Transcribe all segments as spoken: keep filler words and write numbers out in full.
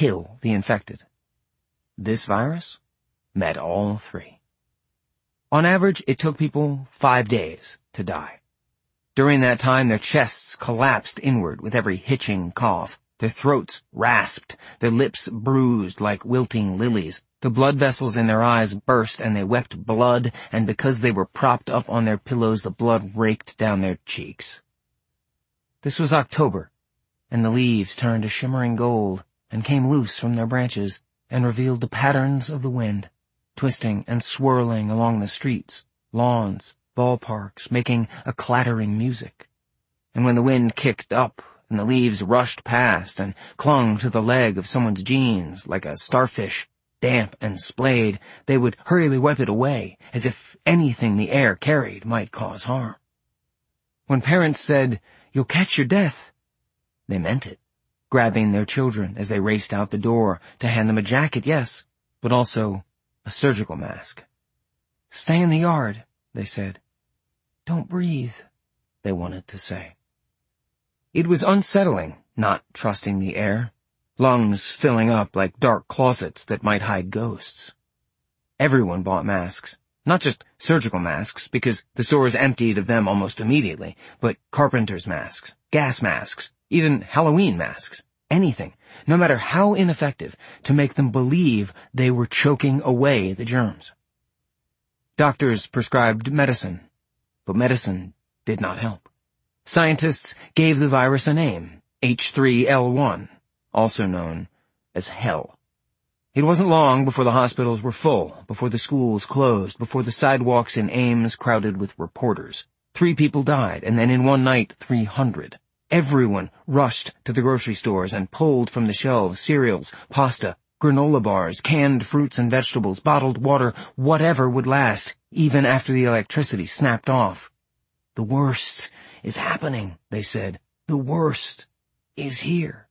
kill the infected. This virus met all three. On average, it took people five days to die. During that time, their chests collapsed inward with every hitching cough. Their throats rasped, their lips bruised like wilting lilies. The blood vessels in their eyes burst and they wept blood, and because they were propped up on their pillows, the blood raked down their cheeks. This was October, and the leaves turned a shimmering gold and came loose from their branches and revealed the patterns of the wind, twisting and swirling along the streets, lawns, ballparks, making a clattering music. And when the wind kicked up and the leaves rushed past and clung to the leg of someone's jeans like a starfish, damp and splayed, they would hurriedly wipe it away, as if anything the air carried might cause harm. When parents said, "You'll catch your death," they meant it, grabbing their children as they raced out the door to hand them a jacket, yes, but also a surgical mask. "Stay in the yard," they said. "Don't breathe," they wanted to say. It was unsettling, not trusting the air, lungs filling up like dark closets that might hide ghosts. Everyone bought masks, not just surgical masks, because the stores emptied of them almost immediately, but carpenter's masks, gas masks, even Halloween masks, anything, no matter how ineffective, to make them believe they were choking away the germs. Doctors prescribed medicine, but medicine did not help. Scientists gave the virus a name, H three L one, also known as hell. It wasn't long before the hospitals were full, before the schools closed, before the sidewalks in Ames crowded with reporters. Three people died, and then in one night, three hundred. Everyone rushed to the grocery stores and pulled from the shelves cereals, pasta, granola bars, canned fruits and vegetables, bottled water, whatever would last, even after the electricity snapped off. "The worst is happening," they said. "The worst is here."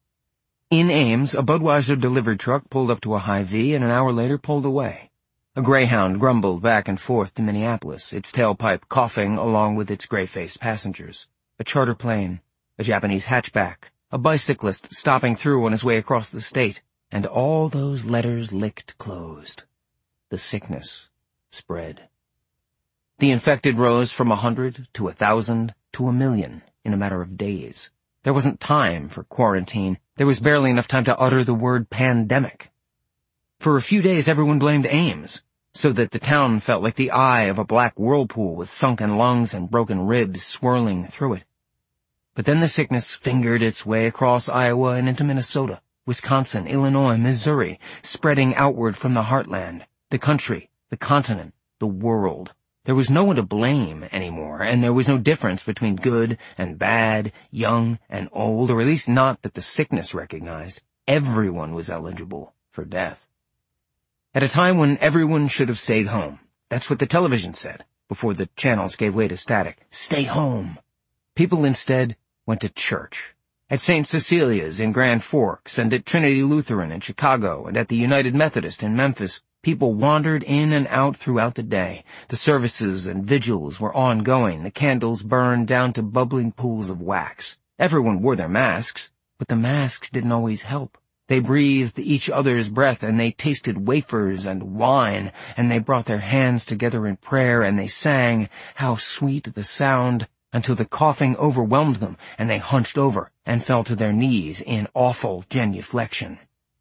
In Ames, a Budweiser delivery truck pulled up to a Hy-Vee and an hour later pulled away. A Greyhound grumbled back and forth to Minneapolis, its tailpipe coughing along with its gray-faced passengers. A charter plane, a Japanese hatchback, a bicyclist stopping through on his way across the state, and all those letters licked closed. The sickness spread. The infected rose from a hundred to a thousand to a million in a matter of days. There wasn't time for quarantine. There was barely enough time to utter the word pandemic. For a few days everyone blamed Ames, so that the town felt like the eye of a black whirlpool with sunken lungs and broken ribs swirling through it. But then the sickness fingered its way across Iowa and into Minnesota, Wisconsin, Illinois, Missouri, spreading outward from the heartland, the country, the continent, the world. There was no one to blame anymore, and there was no difference between good and bad, young and old, or at least not that the sickness recognized. Everyone was eligible for death. At a time when everyone should have stayed home. That's what the television said, before the channels gave way to static. Stay home. People instead went to church. At Saint Cecilia's in Grand Forks, and at Trinity Lutheran in Chicago, and at the United Methodist in Memphis, people wandered in and out throughout the day. The services and vigils were ongoing. The candles burned down to bubbling pools of wax. Everyone wore their masks, but the masks didn't always help. They breathed each other's breath, and they tasted wafers and wine, and they brought their hands together in prayer, and they sang, "How sweet the sound," until the coughing overwhelmed them, and they hunched over and fell to their knees in awful genuflection.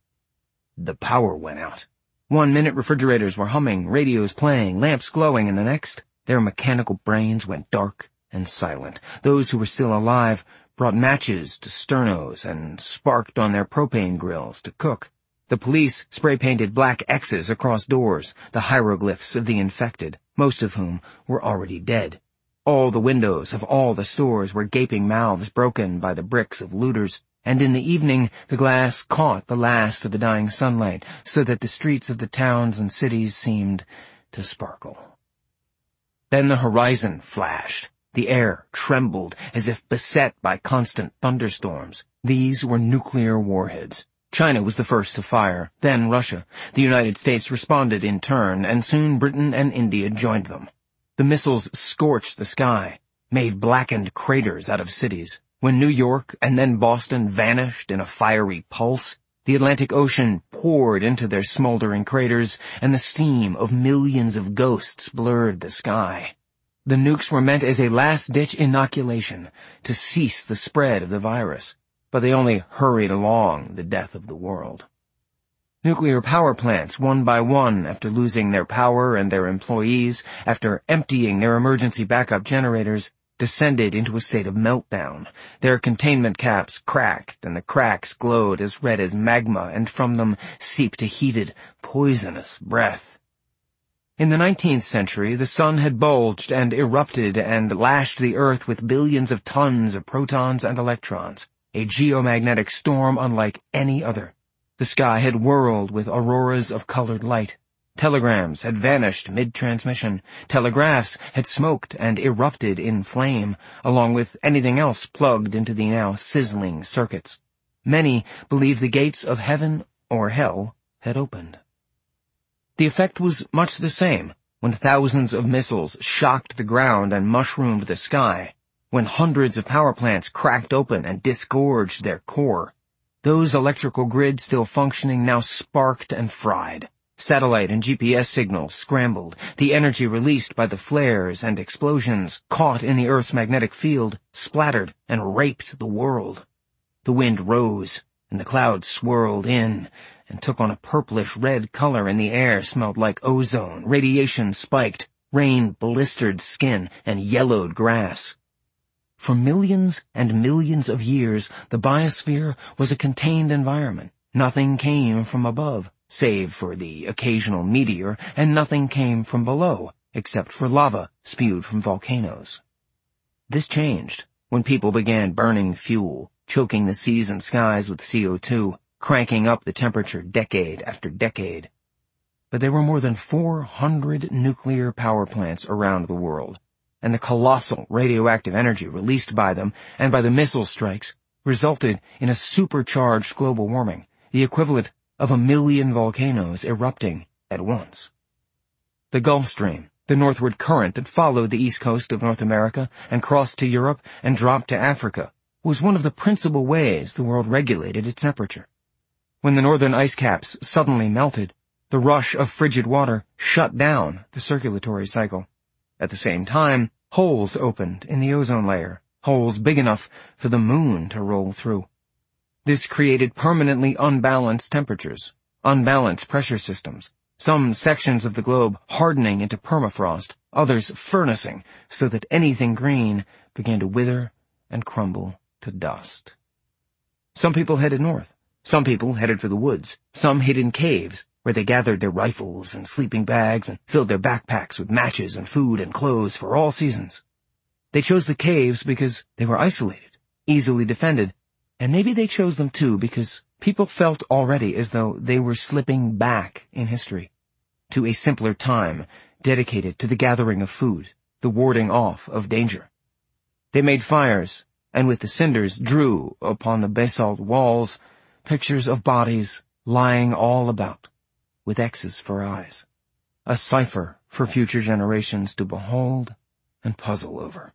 The power went out. One minute refrigerators were humming, radios playing, lamps glowing, and the next, their mechanical brains went dark and silent. Those who were still alive brought matches to sternos and sparked on their propane grills to cook. The police spray-painted black X's across doors, the hieroglyphs of the infected, most of whom were already dead. All the windows of all the stores were gaping mouths broken by the bricks of looters, and in the evening the glass caught the last of the dying sunlight, so that the streets of the towns and cities seemed to sparkle. Then the horizon flashed. The air trembled as if beset by constant thunderstorms. These were nuclear warheads. China was the first to fire, then Russia. The United States responded in turn, and soon Britain and India joined them. The missiles scorched the sky, made blackened craters out of cities. When New York and then Boston vanished in a fiery pulse, The Atlantic Ocean poured into their smoldering craters, and the steam of millions of ghosts blurred the sky. The nukes were meant as a last-ditch inoculation to cease the spread of the virus, but they only hurried along the death of the world. Nuclear power plants, one by one, after losing their power and their employees, after emptying their emergency backup generators, descended into a state of meltdown. Their containment caps cracked, and the cracks glowed as red as magma, and from them seeped a heated, poisonous breath. In the nineteenth century, the sun had bulged and erupted and lashed the earth with billions of tons of protons and electrons, a geomagnetic storm unlike any other. The sky had whirled with auroras of colored light. Telegrams had vanished mid-transmission. Telegraphs had smoked and erupted in flame, along with anything else plugged into the now sizzling circuits. Many believed the gates of heaven or hell had opened. The effect was much the same when thousands of missiles shocked the ground and mushroomed the sky, when hundreds of power plants cracked open and disgorged their core. Those electrical grids still functioning now sparked and fried. Satellite and G P S signals scrambled. The energy released by the flares and explosions caught in the Earth's magnetic field, splattered, and raped the world. The wind rose, and the clouds swirled in, and took on a purplish-red color, and the air smelled like ozone. Radiation spiked, rain blistered skin, and yellowed grass. For millions and millions of years, the biosphere was a contained environment. Nothing came from above, save for the occasional meteor, and nothing came from below, except for lava spewed from volcanoes. This changed when people began burning fuel, choking the seas and skies with C O two, cranking up the temperature decade after decade. But there were more than four hundred nuclear power plants around the world, and the colossal radioactive energy released by them and by the missile strikes resulted in a supercharged global warming, the equivalent of a million volcanoes erupting at once. The Gulf Stream, the northward current that followed the east coast of North America and crossed to Europe and dropped to Africa, was one of the principal ways the world regulated its temperature. When the northern ice caps suddenly melted, the rush of frigid water shut down the circulatory cycle. At the same time, holes opened in the ozone layer, holes big enough for the moon to roll through. This created permanently unbalanced temperatures, unbalanced pressure systems, some sections of the globe hardening into permafrost, others furnacing so that anything green began to wither and crumble to dust. Some people headed north. Some people headed for the woods. Some hid in caves, where they gathered their rifles and sleeping bags and filled their backpacks with matches and food and clothes for all seasons. They chose the caves because they were isolated, easily defended, and maybe they chose them too because people felt already as though they were slipping back in history to a simpler time dedicated to the gathering of food, the warding off of danger. They made fires, and with the cinders drew upon the basalt walls pictures of bodies lying all about, with X's for eyes, a cipher for future generations to behold and puzzle over.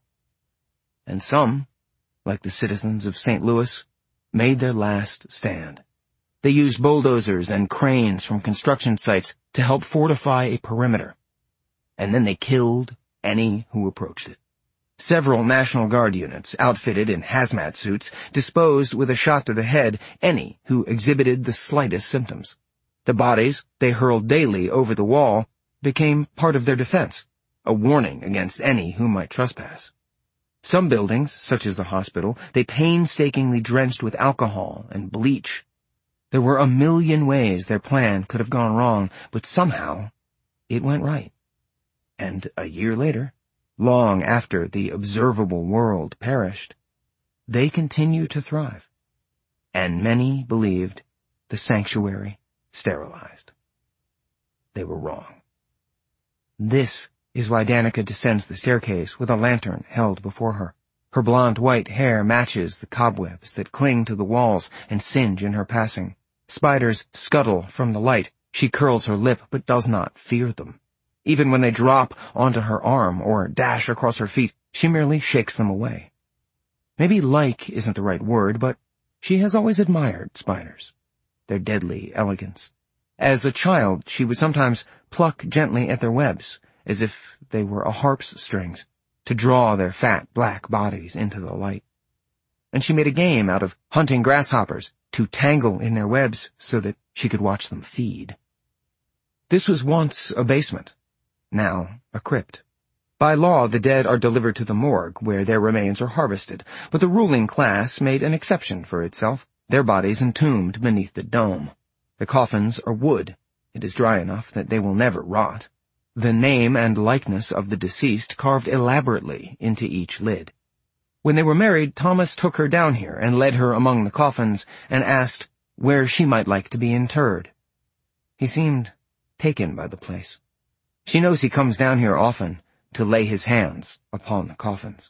And some, like the citizens of Saint Louis, made their last stand. They used bulldozers and cranes from construction sites to help fortify a perimeter, and then they killed any who approached it. Several National Guard units, outfitted in hazmat suits, disposed with a shot to the head any who exhibited the slightest symptoms. The bodies they hurled daily over the wall became part of their defense, a warning against any who might trespass. Some buildings, such as the hospital, they painstakingly drenched with alcohol and bleach. There were a million ways their plan could have gone wrong, but somehow it went right. And a year later, long after the observable world perished, they continued to thrive. And many believed the sanctuary sterilized. They were wrong. This is why Danica descends the staircase with a lantern held before her. Her blonde white hair matches the cobwebs that cling to the walls and singe in her passing. Spiders scuttle from the light. She curls her lip but does not fear them. Even when they drop onto her arm or dash across her feet, she merely shakes them away. Maybe like isn't the right word, but she has always admired spiders. their deadly elegance. As a child, she would sometimes pluck gently at their webs, as if they were a harp's strings, to draw their fat black bodies into the light. And she made a game out of hunting grasshoppers to tangle in their webs so that she could watch them feed. This was once a basement, now a crypt. By law, the dead are delivered to the morgue, where their remains are harvested, but the ruling class made an exception for itself, their bodies entombed beneath the dome. The coffins are wood. It is dry enough that they will never rot. The name and likeness of the deceased carved elaborately into each lid. When they were married, Thomas took her down here and led her among the coffins and asked where she might like to be interred. He seemed taken by the place. She knows he comes down here often to lay his hands upon the coffins.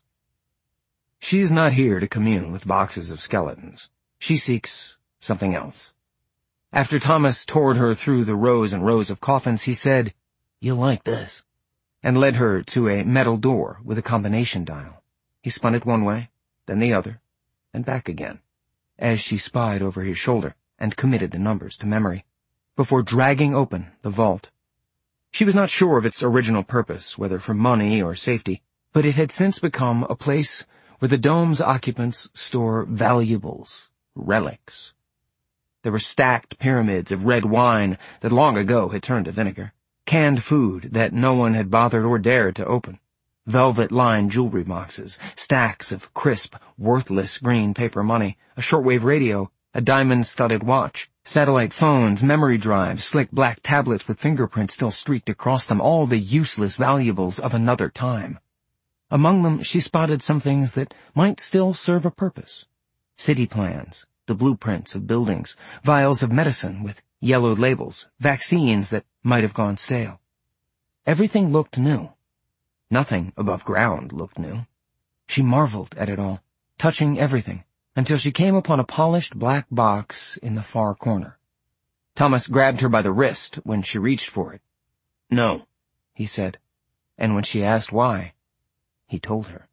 She is not here to commune with boxes of skeletons. She seeks something else. After Thomas toured her through the rows and rows of coffins, he said, "You'll like this," and led her to a metal door with a combination dial. He spun it one way, then the other, and back again, as she spied over his shoulder and committed the numbers to memory, before dragging open the vault. She was not sure of its original purpose, whether for money or safety, but it had since become a place where the dome's occupants store valuables, relics. There were stacked pyramids of red wine that long ago had turned to vinegar, canned food that no one had bothered or dared to open, velvet-lined jewelry boxes, stacks of crisp, worthless green paper money, a shortwave radio, a diamond-studded watch, satellite phones, memory drives, slick black tablets with fingerprints still streaked across them, all the useless valuables of another time. Among them she spotted some things that might still serve a purpose. City plans, the blueprints of buildings, vials of medicine with yellowed labels, vaccines that might have gone stale. Everything looked new. Nothing above ground looked new. She marveled at it all, touching everything, until she came upon a polished black box in the far corner. Thomas grabbed her by the wrist when she reached for it. "No," he said, and when she asked why, he told her.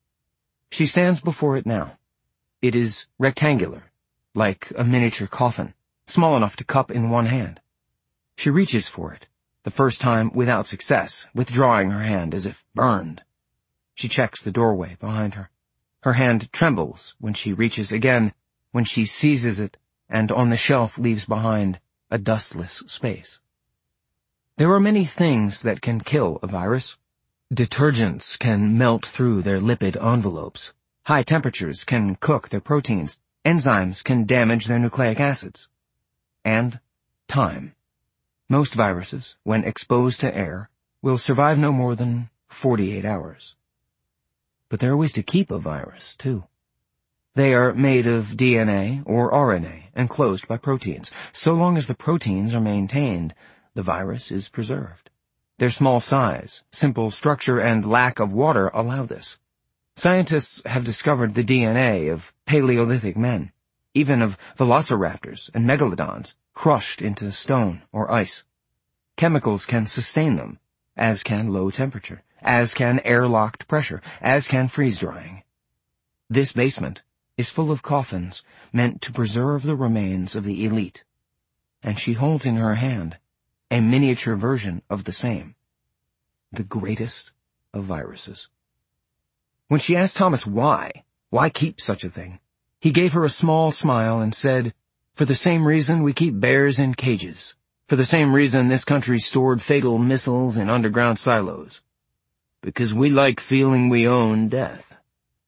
She stands before it now. It is rectangular, like a miniature coffin, small enough to cup in one hand. She reaches for it, the first time without success, withdrawing her hand as if burned. She checks the doorway behind her. Her hand trembles when she reaches again, when she seizes it and on the shelf leaves behind a dustless space. There are many things that can kill a virus. Detergents can melt through their lipid envelopes. High temperatures can cook their proteins. Enzymes can damage their nucleic acids. And time. Most viruses, when exposed to air, will survive no more than forty-eight hours. But there are ways to keep a virus, too. They are made of D N A or R N A, enclosed by proteins. So long as the proteins are maintained, the virus is preserved. Their small size, simple structure, and lack of water allow this. Scientists have discovered the D N A of Paleolithic men, even of velociraptors and megalodons, crushed into stone or ice. Chemicals can sustain them, as can low temperature, as can airlocked pressure, as can freeze-drying. This basement is full of coffins meant to preserve the remains of the elite, and she holds in her hand a miniature version of the same, the greatest of viruses. When she asked Thomas why, why keep such a thing, he gave her a small smile and said, "For the same reason we keep bears in cages, for the same reason this country stored fatal missiles in underground silos. Because we like feeling we own death."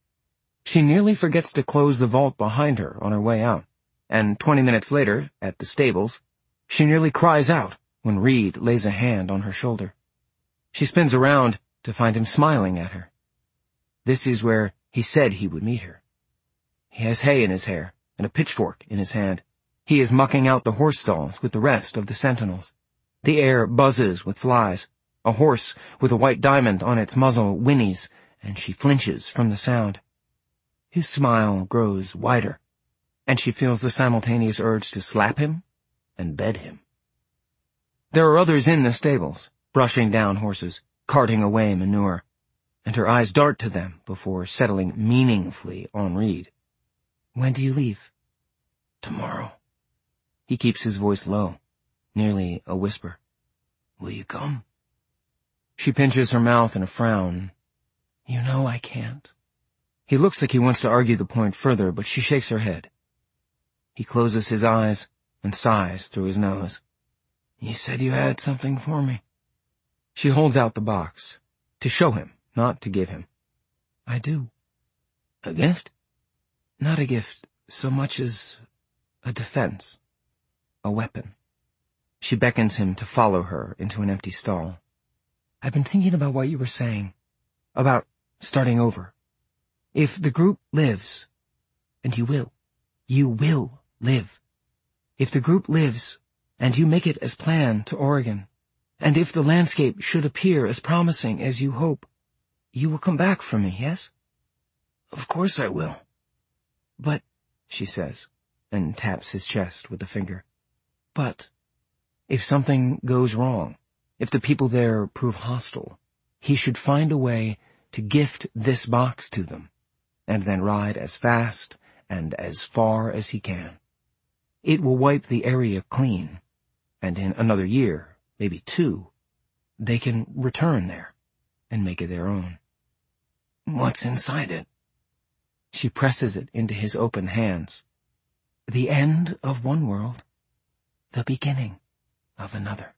She nearly forgets to close the vault behind her on her way out, and twenty minutes later, at the stables, she nearly cries out when Reed lays a hand on her shoulder. She spins around to find him smiling at her. This is where he said he would meet her. He has hay in his hair and a pitchfork in his hand. He is mucking out the horse stalls with the rest of the sentinels. The air buzzes with flies. A horse with a white diamond on its muzzle whinnies, and she flinches from the sound. His smile grows wider, and she feels the simultaneous urge to slap him and bed him. There are others in the stables, brushing down horses, carting away manure, and her eyes dart to them before settling meaningfully on Reed. "When do you leave?" "Tomorrow." He keeps his voice low, nearly a whisper. Will you come? She pinches her mouth in a frown. You know I can't. He looks like he wants to argue the point further, but she shakes her head. He closes his eyes and sighs through his nose. You said you had something for me. She holds out the box, to show him, not to give him. I do. A gift? Not a gift, so much as a defense. A weapon. She beckons him to follow her into an empty stall. I've been thinking about what you were saying. About starting over. If the group lives, and you will, you will live. If the group lives, and you make it as planned to Oregon, and if the landscape should appear as promising as you hope, you will come back for me, yes? Of course I will. But, she says, and taps his chest with a finger. But, if something goes wrong, if the people there prove hostile, he should find a way to gift this box to them, and then ride as fast and as far as he can. It will wipe the area clean, and in another year, maybe two, they can return there and make it their own. What's inside it? She presses it into his open hands. The end of one world, the beginning of another.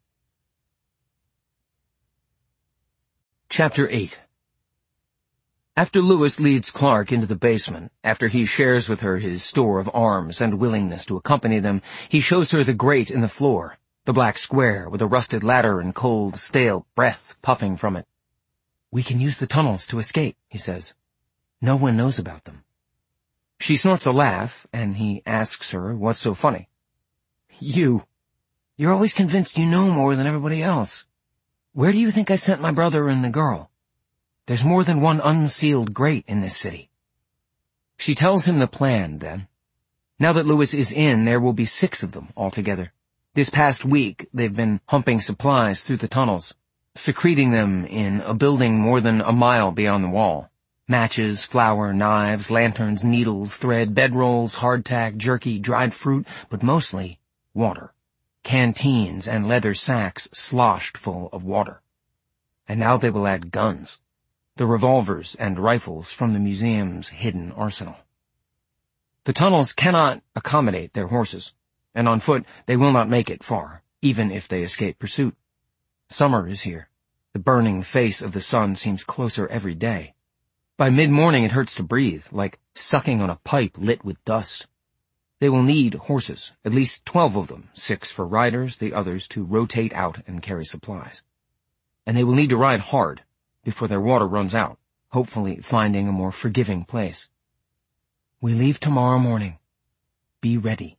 Chapter eight. After Lewis leads Clark into the basement, after he shares with her his store of arms and willingness to accompany them, he shows her the grate in the floor, the black square with a rusted ladder and cold, stale breath puffing from it. We can use the tunnels to escape, he says. No one knows about them. She snorts a laugh, and he asks her what's so funny. You. You're always convinced you know more than everybody else. Where do you think I sent my brother and the girl? There's more than one unsealed grate in this city. She tells him the plan, then. Now that Lewis is in, there will be six of them altogether. This past week, they've been humping supplies through the tunnels, secreting them in a building more than a mile beyond the wall. Matches, flour, knives, lanterns, needles, thread, bedrolls, hardtack, jerky, dried fruit, but mostly water. Canteens and leather sacks sloshed full of water. And now they will add guns. The revolvers and rifles from the museum's hidden arsenal. The tunnels cannot accommodate their horses, and on foot they will not make it far, even if they escape pursuit. Summer is here. The burning face of the sun seems closer every day. By mid-morning it hurts to breathe, like sucking on a pipe lit with dust. They will need horses, at least twelve of them, six for riders, the others to rotate out and carry supplies. And they will need to ride hard before their water runs out, hopefully finding a more forgiving place. We leave tomorrow morning. Be ready.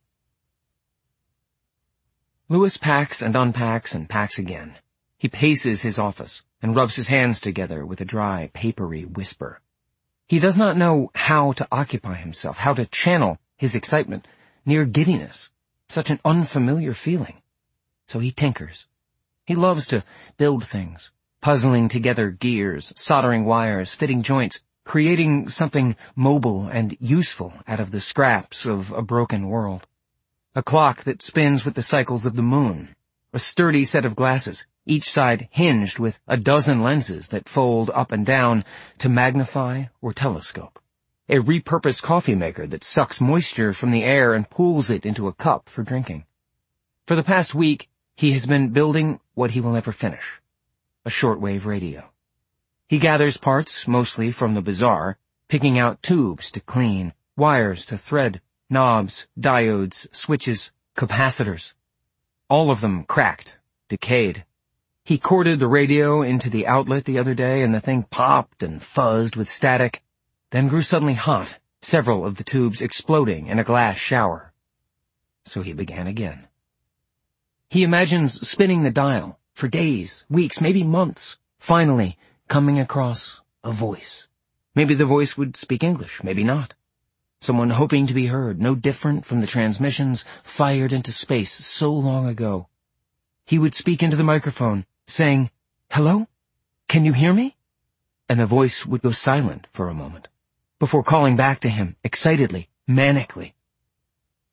Lewis packs and unpacks and packs again. He paces his office and rubs his hands together with a dry, papery whisper. He does not know how to occupy himself, how to channel his excitement, near giddiness, such an unfamiliar feeling. So he tinkers. He loves to build things, puzzling together gears, soldering wires, fitting joints, creating something mobile and useful out of the scraps of a broken world. A clock that spins with the cycles of the moon, a sturdy set of glasses, each side hinged with a dozen lenses that fold up and down to magnify or telescope. A repurposed coffee maker that sucks moisture from the air and pools it into a cup for drinking. For the past week, he has been building what he will never finish, a shortwave radio. He gathers parts, mostly from the bazaar, picking out tubes to clean, wires to thread, knobs, diodes, switches, capacitors. All of them cracked, decayed. He corded the radio into the outlet the other day, and the thing popped and fuzzed with static, then grew suddenly hot, several of the tubes exploding in a glass shower. So he began again. He imagines spinning the dial for days, weeks, maybe months, finally coming across a voice. Maybe the voice would speak English, maybe not. Someone hoping to be heard, no different from the transmissions fired into space so long ago. He would speak into the microphone, saying, "Hello? Can you hear me?" And the voice would go silent for a moment, before calling back to him, excitedly, manically.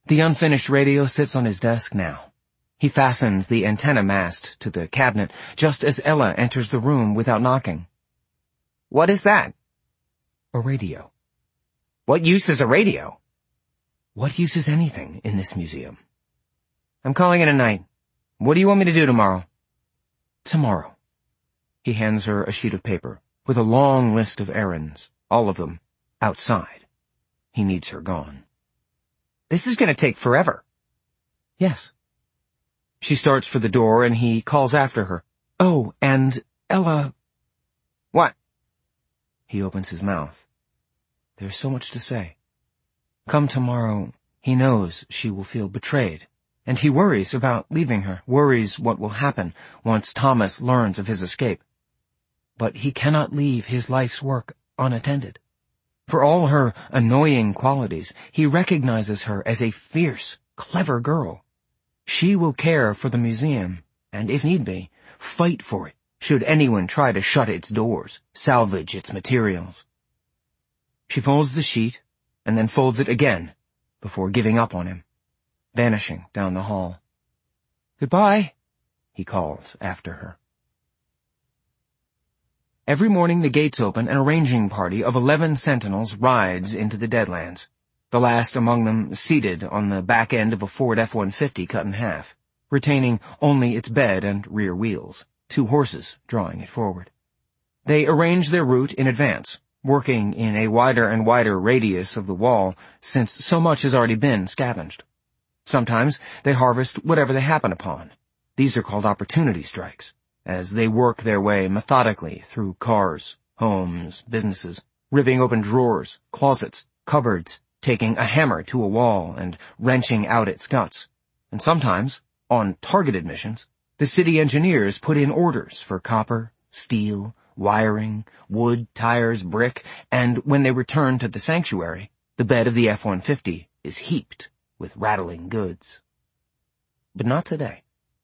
The unfinished radio sits on his desk now. He fastens the antenna mast to the cabinet just as Ella enters the room without knocking. "What is that?" "A radio." "What use is a radio?" "What use is anything in this museum?" "I'm calling it a night. What do you want me to do tomorrow?" "Tomorrow." He hands her a sheet of paper with a long list of errands, all of them outside. He needs her gone. "This is going to take forever." "Yes." She starts for the door and he calls after her. "Oh, and Ella—" "What?" He opens his mouth. There's so much to say. Come tomorrow, he knows she will feel betrayed, and he worries about leaving her, worries what will happen once Thomas learns of his escape. But he cannot leave his life's work unattended. For all her annoying qualities, he recognizes her as a fierce, clever girl. She will care for the museum, and if need be, fight for it should anyone try to shut its doors, salvage its materials. She folds the sheet, and then folds it again, before giving up on him, vanishing down the hall. "Goodbye," he calls after her. Every morning the gates open and a ranging party of eleven sentinels rides into the Deadlands, the last among them seated on the back end of a Ford F one fifty cut in half, retaining only its bed and rear wheels, two horses drawing it forward. They arrange their route in advance, working in a wider and wider radius of the wall since so much has already been scavenged. Sometimes they harvest whatever they happen upon. These are called opportunity strikes, as they work their way methodically through cars, homes, businesses, ripping open drawers, closets, cupboards, taking a hammer to a wall and wrenching out its guts. And sometimes, on targeted missions, the city engineers put in orders for copper, steel, wiring, wood, tires, brick, and when they return to the sanctuary, the bed of the F one fifty is heaped with rattling goods. But not today.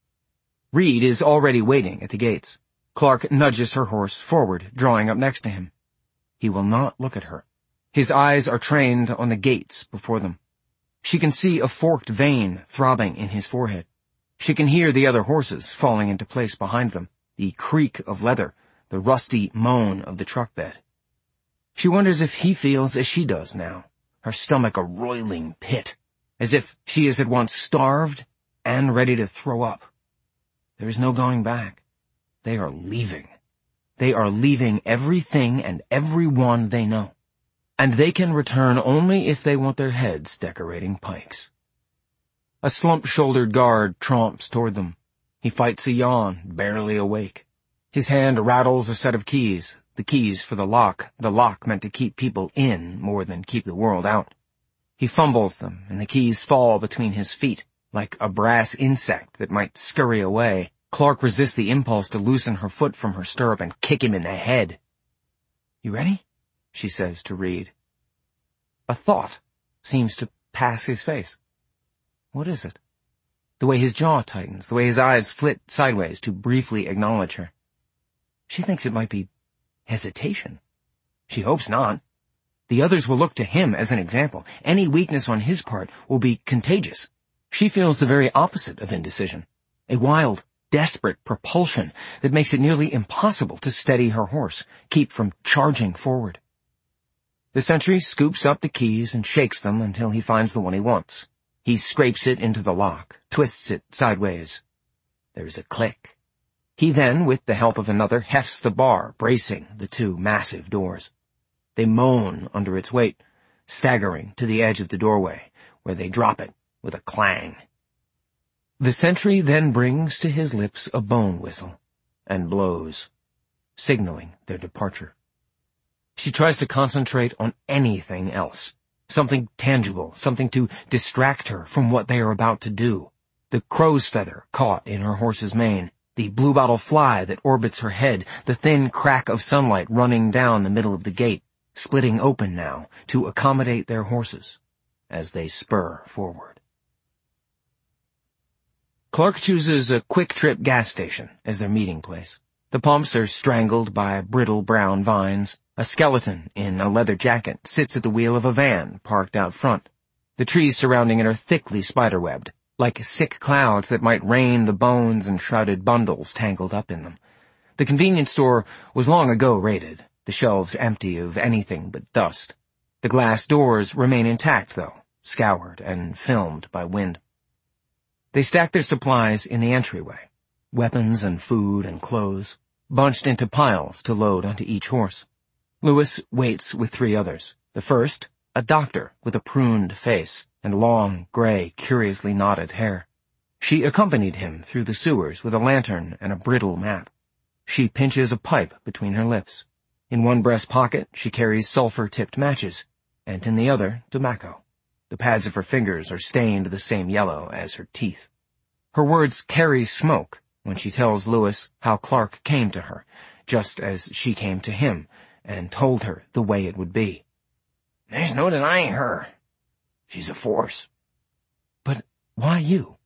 Reed is already waiting at the gates. Clark nudges her horse forward, drawing up next to him. He will not look at her. His eyes are trained on the gates before them. She can see a forked vein throbbing in his forehead. She can hear the other horses falling into place behind them, the creak of leather, the rusty moan of the truck bed. She wonders if he feels as she does now, her stomach a roiling pit, as if she is at once starved and ready to throw up. There is no going back. They are leaving. They are leaving everything and everyone they know. And they can return only if they want their heads decorating pikes. A slump-shouldered guard tromps toward them. He fights a yawn, barely awake. His hand rattles a set of keys, the keys for the lock, the lock meant to keep people in more than keep the world out. He fumbles them, and the keys fall between his feet, like a brass insect that might scurry away. Clark resists the impulse to loosen her foot from her stirrup and kick him in the head. "You ready?" she says to Reed. A thought seems to pass his face. What is it? The way his jaw tightens, the way his eyes flit sideways to briefly acknowledge her. She thinks it might be hesitation. She hopes not. The others will look to him as an example. Any weakness on his part will be contagious. She feels the very opposite of indecision, a wild, desperate propulsion that makes it nearly impossible to steady her horse, keep from charging forward. The sentry scoops up the keys and shakes them until he finds the one he wants. He scrapes it into the lock, twists it sideways. There's a click. He then, with the help of another, hefts the bar, bracing the two massive doors. They moan under its weight, staggering to the edge of the doorway, where they drop it with a clang. The sentry then brings to his lips a bone whistle and blows, signaling their departure. She tries to concentrate on anything else, something tangible, something to distract her from what they are about to do. The crow's feather caught in her horse's mane, the bluebottle fly that orbits her head, the thin crack of sunlight running down the middle of the gate, splitting open now to accommodate their horses as they spur forward. Clark chooses a quick-trip gas station as their meeting place. The pumps are strangled by brittle brown vines. A skeleton in a leather jacket sits at the wheel of a van parked out front. The trees surrounding it are thickly spiderwebbed, like sick clouds that might rain the bones and shrouded bundles tangled up in them. The convenience store was long ago raided, the shelves empty of anything but dust. The glass doors remain intact, though, scoured and filmed by wind. They stack their supplies in the entryway, weapons and food and clothes, bunched into piles to load onto each horse. Louis waits with three others. The first, a doctor with a pruned face and long, gray, curiously knotted hair. She accompanied him through the sewers with a lantern and a brittle map. She pinches a pipe between her lips. In one breast pocket, she carries sulfur-tipped matches, and in the other, tobacco. The pads of her fingers are stained the same yellow as her teeth. Her words carry smoke when she tells Louis how Clark came to her, just as she came to him, and told her the way it would be. There's no denying her. She's a force. But why you?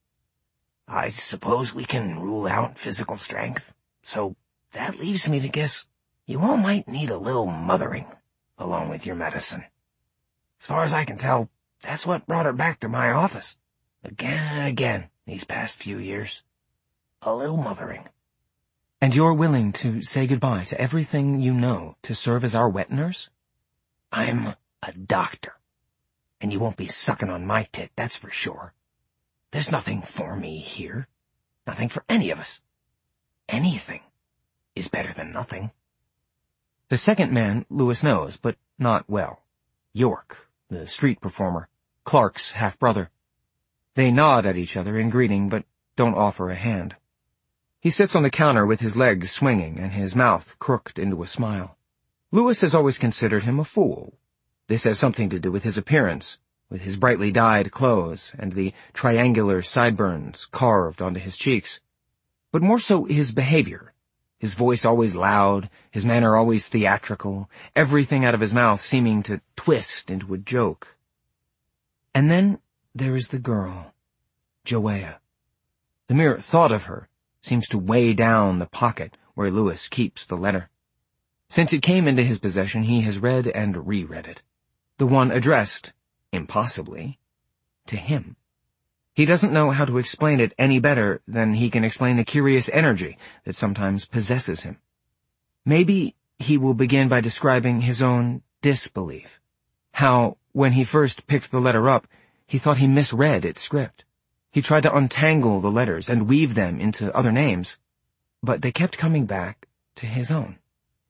I suppose we can rule out physical strength, so that leaves me to guess you all might need a little mothering, along with your medicine. As far as I can tell, that's what brought her back to my office, again and again these past few years. A little mothering. And you're willing to say goodbye to everything you know to serve as our wet nurse? I'm a doctor, and you won't be sucking on my tit, that's for sure. There's nothing for me here. Nothing for any of us. Anything is better than nothing. The second man Louis knows, but not well. York, the street performer, Clark's half-brother. They nod at each other in greeting, but don't offer a hand. He sits on the counter with his legs swinging and his mouth crooked into a smile. Louis has always considered him a fool. This has something to do with his appearance, with his brightly dyed clothes and the triangular sideburns carved onto his cheeks. But more so his behavior. His voice always loud, his manner always theatrical, everything out of his mouth seeming to twist into a joke. And then there is the girl, Joanna. The mere thought of her seems to weigh down the pocket where Louis keeps the letter. Since it came into his possession, he has read and reread it. The one addressed, impossibly, to him. He doesn't know how to explain it any better than he can explain the curious energy that sometimes possesses him. Maybe he will begin by describing his own disbelief. How, when he first picked the letter up, he thought he misread its script. He tried to untangle the letters and weave them into other names, but they kept coming back to his own.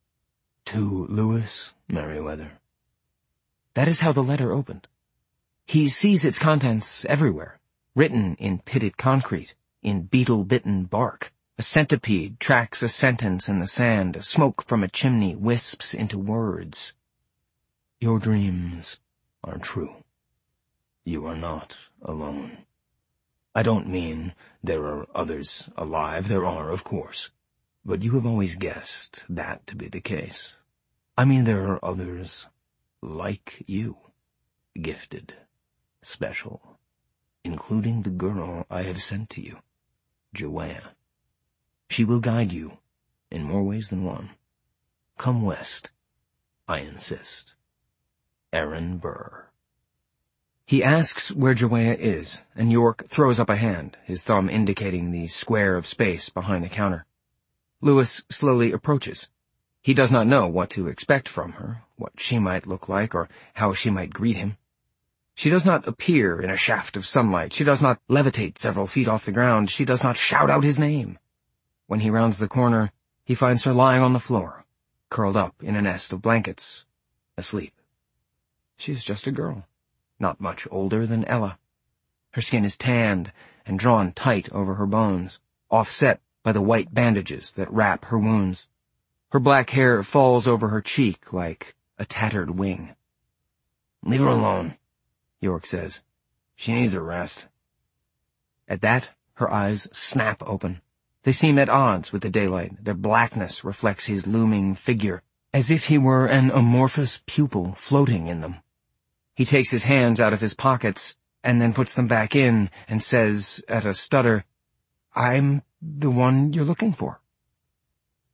To Louis Merriweather. That is how the letter opened. He sees its contents everywhere, written in pitted concrete, in beetle-bitten bark. A centipede tracks a sentence in the sand, smoke from a chimney wisps into words. Your dreams are true. You are not alone. I don't mean there are others alive. There are, of course. But you have always guessed that to be the case. I mean there are others like you, gifted, special, including the girl I have sent to you, Joanna. She will guide you in more ways than one. Come west. I insist. Aaron Burr. He asks where Joanna is, and York throws up a hand, his thumb indicating the square of space behind the counter. Louis slowly approaches. He does not know what to expect from her, what she might look like, or how she might greet him. She does not appear in a shaft of sunlight. She does not levitate several feet off the ground. She does not shout out his name. When he rounds the corner, he finds her lying on the floor, curled up in a nest of blankets, asleep. She is just a girl, not much older than Ella. Her skin is tanned and drawn tight over her bones, offset by the white bandages that wrap her wounds. Her black hair falls over her cheek like a tattered wing. Leave her alone, York says. She needs a rest. At that, her eyes snap open. They seem at odds with the daylight. Their blackness reflects his looming figure, as if he were an amorphous pupil floating in them. He takes his hands out of his pockets and then puts them back in and says at a stutter, I'm the one you're looking for.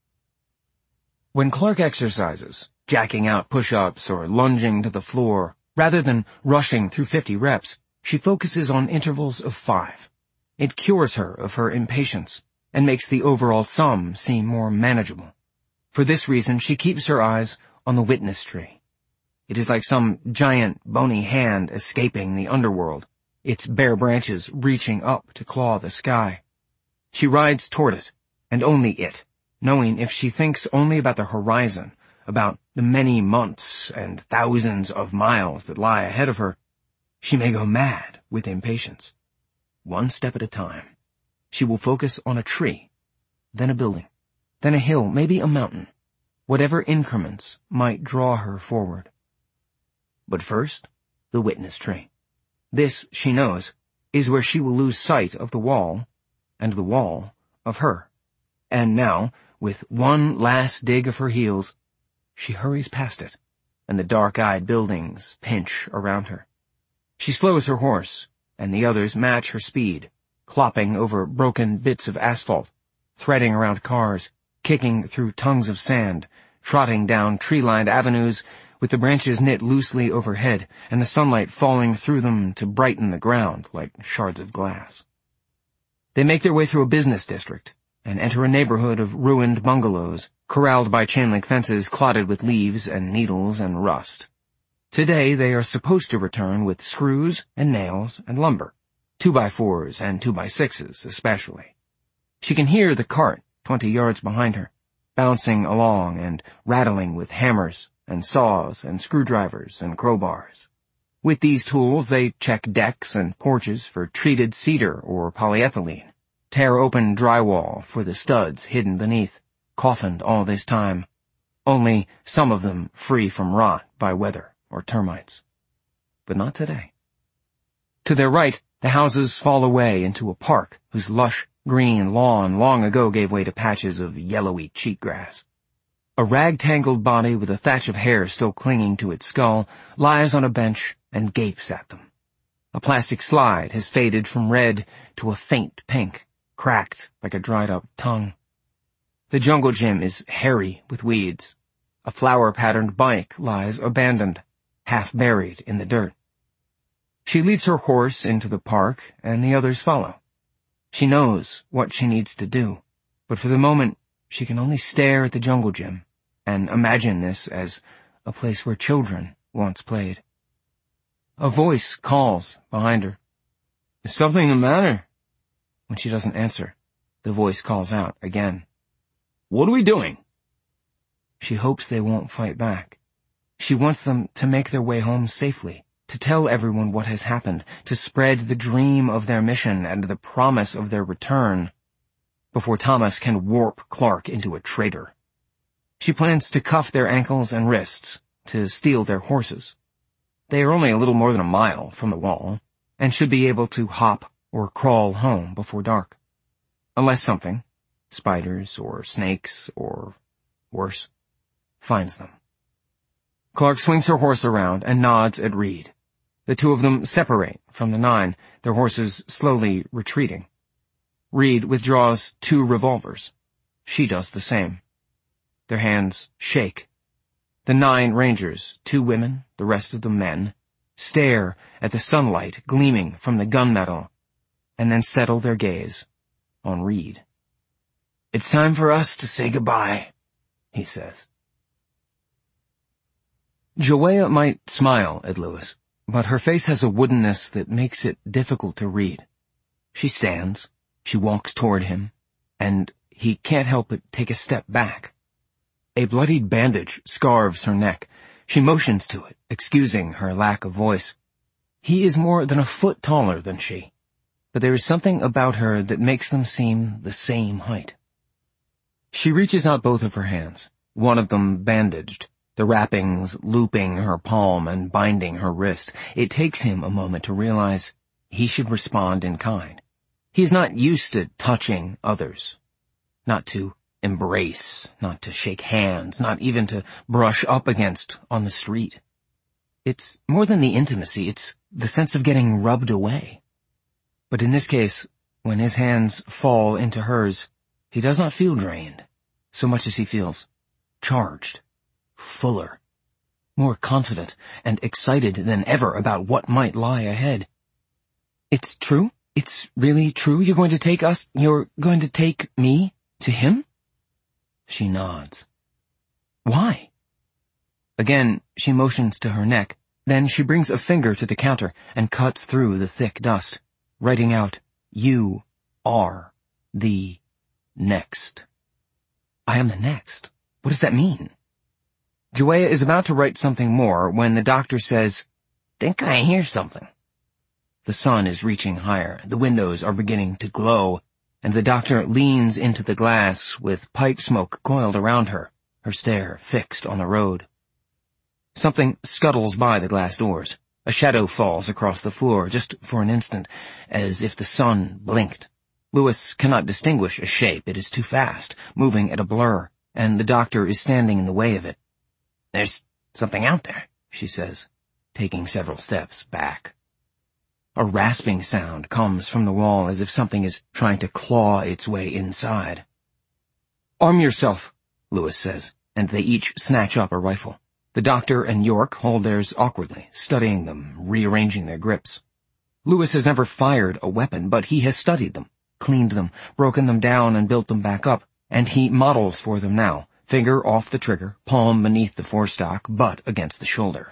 When Clark exercises, jacking out push-ups or lunging to the floor, Rather than rushing through fifty reps, she focuses on intervals of five. It cures her of her impatience and makes the overall sum seem more manageable. For this reason, she keeps her eyes on the witness tree. It is like some giant, bony hand escaping the underworld, its bare branches reaching up to claw the sky. She rides toward it, and only it, knowing if she thinks only about the horizon, about the many months and thousands of miles that lie ahead of her, she may go mad with impatience. One step at a time, she will focus on a tree, then a building, then a hill, maybe a mountain, whatever increments might draw her forward. But first, the witness tree. This, she knows, is where she will lose sight of the wall, and the wall of her. And now, with one last dig of her heels, she hurries past it, and the dark-eyed buildings pinch around her. She slows her horse, and the others match her speed, clopping over broken bits of asphalt, threading around cars, kicking through tongues of sand, trotting down tree-lined avenues with the branches knit loosely overhead and the sunlight falling through them to brighten the ground like shards of glass. They make their way through a business district and enter a neighborhood of ruined bungalows, corralled by chain-link fences clotted with leaves and needles and rust. Today they are supposed to return with screws and nails and lumber, two-by-fours and two-by-sixes especially. She can hear the cart twenty yards behind her, bouncing along and rattling with hammers and saws and screwdrivers and crowbars. With these tools they check decks and porches for treated cedar or polyethylene, tear open drywall for the studs hidden beneath, coffined all this time, only some of them free from rot by weather or termites. But not today. To their right, the houses fall away into a park whose lush green lawn long ago gave way to patches of yellowy cheatgrass. A rag-tangled body with a thatch of hair still clinging to its skull lies on a bench and gapes at them. A plastic slide has faded from red to a faint pink, cracked like a dried-up tongue. The jungle gym is hairy with weeds. A flower-patterned bike lies abandoned, half buried in the dirt. She leads her horse into the park, and the others follow. She knows what she needs to do, but for the moment she can only stare at the jungle gym and imagine this as a place where children once played. A voice calls behind her. "Is something the matter?" When she doesn't answer, the voice calls out again. "What are we doing?" She hopes they won't fight back. She wants them to make their way home safely, to tell everyone what has happened, to spread the dream of their mission and the promise of their return before Thomas can warp Clark into a traitor. She plans to cuff their ankles and wrists, to steal their horses. They are only a little more than a mile from the wall, and should be able to hop or crawl home before dark. Unless something, spiders or snakes or worse, finds them. Clark swings her horse around and nods at Reed. The two of them separate from the nine, their horses slowly retreating. Reed withdraws two revolvers. She does the same. Their hands shake. The nine rangers, two women, the rest of them men, stare at the sunlight gleaming from the gunmetal, and then settle their gaze on Reed. "It's time for us to say goodbye," he says. Joanna might smile at Lewis, but her face has a woodenness that makes it difficult to read. She stands, she walks toward him, and he can't help but take a step back. A bloodied bandage scarves her neck. She motions to it, excusing her lack of voice. He is more than a foot taller than she, but there is something about her that makes them seem the same height. She reaches out both of her hands, one of them bandaged, the wrappings looping her palm and binding her wrist. It takes him a moment to realize he should respond in kind. He is not used to touching others, not to embrace, not to shake hands, not even to brush up against on the street. It's more than the intimacy, it's the sense of getting rubbed away. But in this case, when his hands fall into hers, he does not feel drained, so much as he feels charged, fuller. more confident and excited than ever about what might lie ahead. "It's true? It's really true? You're going to take us, you're going to take me to him?" She nods. "Why?" Again, she motions to her neck. Then she brings a finger to the counter and cuts through the thick dust, writing out, "You are the next." I am the next? What does that mean? Joanna is about to write something more when the doctor says, "Think I hear something." The sun is reaching higher, the windows are beginning to glow, and the doctor leans into the glass with pipe smoke coiled around her, her stare fixed on the road. Something scuttles by the glass doors. A shadow falls across the floor just for an instant, as if the sun blinked. Louis cannot distinguish a shape, it is too fast, moving at a blur, and the doctor is standing in the way of it. "There's something out there," she says, taking several steps back. A rasping sound comes from the wall as if something is trying to claw its way inside. "Arm yourself," Louis says, and they each snatch up a rifle. The doctor and York hold theirs awkwardly, studying them, rearranging their grips. Louis has never fired a weapon, but he has studied them, cleaned them, broken them down and built them back up, and he models for them now, finger off the trigger, palm beneath the forestock, butt against the shoulder.